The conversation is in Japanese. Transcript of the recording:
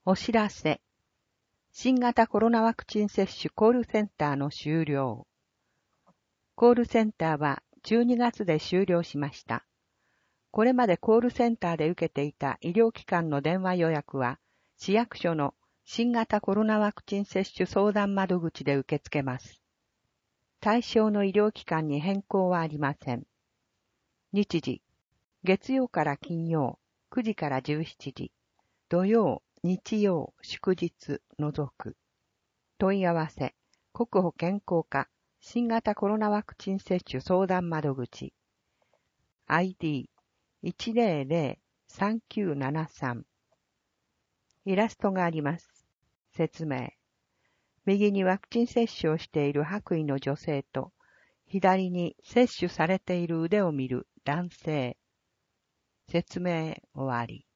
お知らせ。新型コロナワクチン接種コールセンターの終了。コールセンターは12月で終了しました。これまでコールセンターで受けていた医療機関の電話予約は、市役所の新型コロナワクチン接種相談窓口で受け付けます。対象の医療機関に変更はありません。日時、月曜から金曜、9時から17時、土曜、日曜、祝日除く。問い合わせ、国保健康課新型コロナワクチン接種相談窓口。ID1003973。イラストがあります。説明。右にワクチン接種をしている白衣の女性と、左に接種されている腕を見る男性。説明終わり。